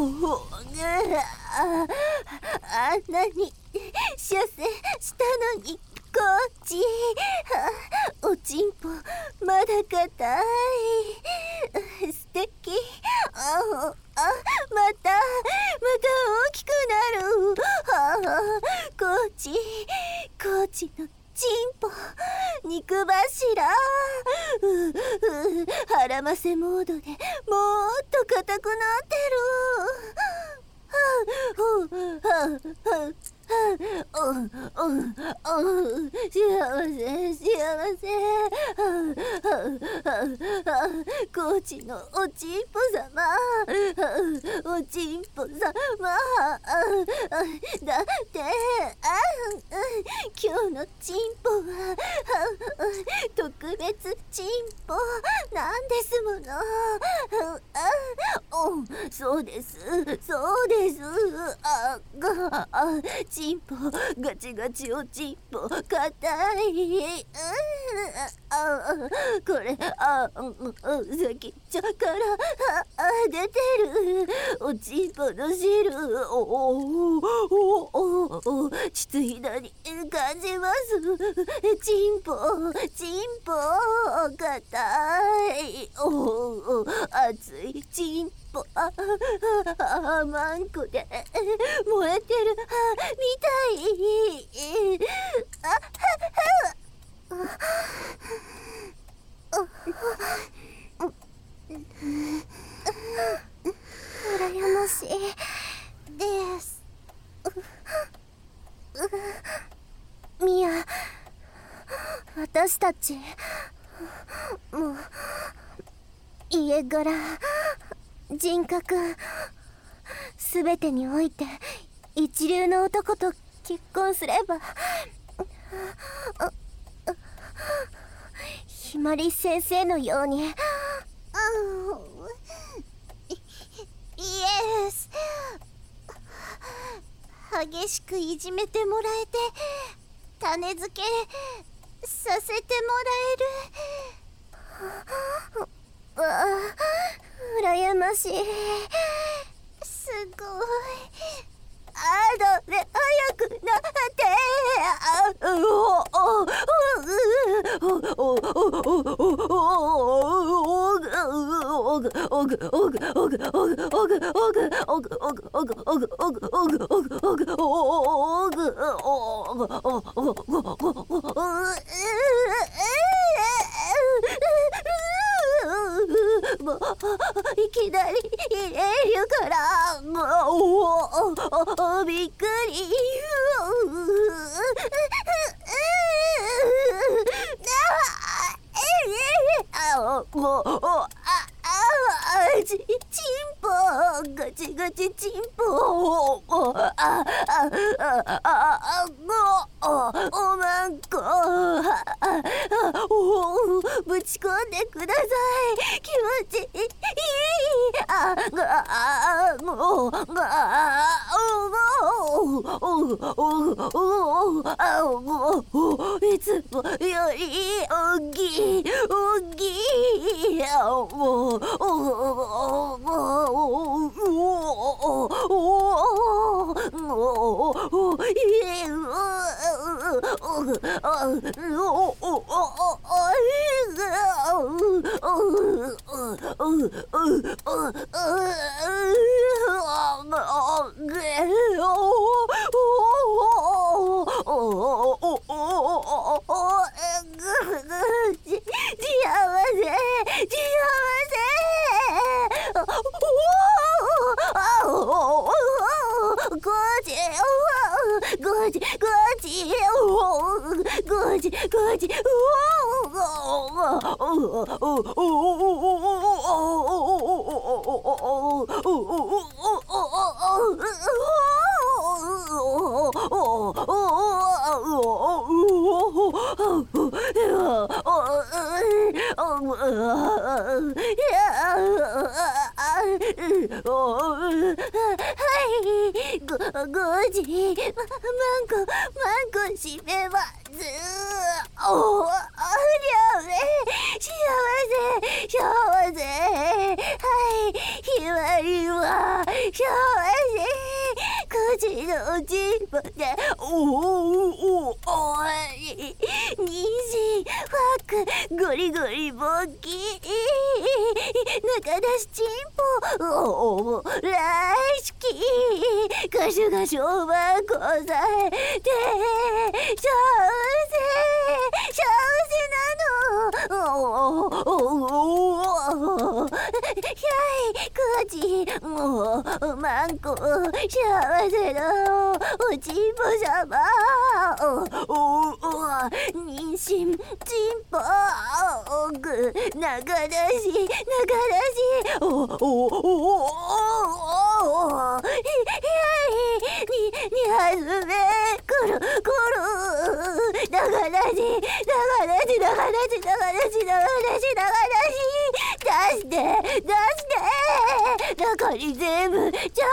あんなに出世したのにこっちおちんぽまだ硬い。素敵。また大きくなる。コーチのチンポ肉柱。腹ませモードでもっと硬くなってる。幸せ。コーチのおちんぽ様。おちんぽ様。だって今日のチンポは特別チンポなんですもの。そうです。チンポガチガチおちんぽ硬い。これ先っちょから出てるおちんぽの汁。膣ひだに感じます。チンポ硬い。熱いチンポ。マンコで燃えてるみたい。羨ましいです。ミア、私たちもう家柄、人格すべてにおいて一流の男と結婚すればひまり先生のようにイエス。激しくいじめてもらえて種付けさせてもらえる。羨ましい。すごい。早くなってもういきなり入れるからびっくり。チンポガチガチチンポ。おまんこぶち込んでください。気持ちいい。いつもより大きい。マンコ閉めます。幸せ。はい、ひまりは幸せくじのおちんぽで妊娠ファックゴリゴリボキ中出しちんぽ大好きガシュガシュおばこさえて幸せなのくじマンコ幸せのおちんぽさま妊娠ちんぽ中出しにはずめくる中出し出して中に全部ちゃめらして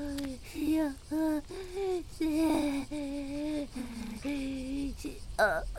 あ